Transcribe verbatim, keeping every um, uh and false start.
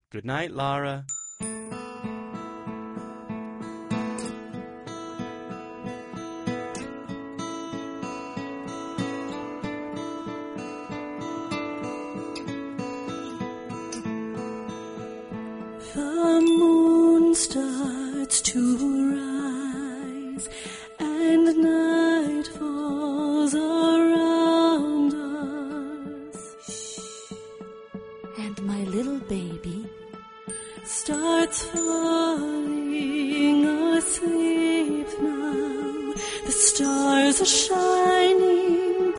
Good night, Lara. The moon starts to rise, and night falls around us. And my little baby starts falling asleep now. The stars are shining